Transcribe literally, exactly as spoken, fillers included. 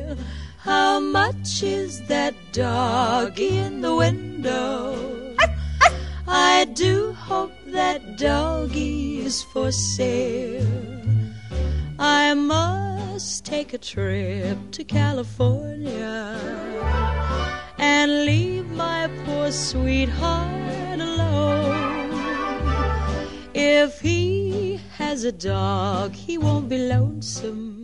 How much is that doggy in the window? I do hope that doggy is for sale. I must take a trip to California and leave my poor sweetheart alone. If he has a dog, he won't be lonesome.